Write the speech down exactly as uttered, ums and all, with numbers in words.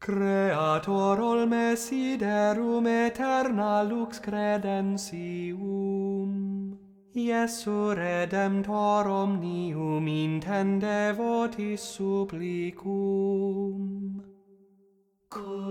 Creator olme siderum aeterna lux credentium, Iesu Redemptor omnium intende votis supplicum.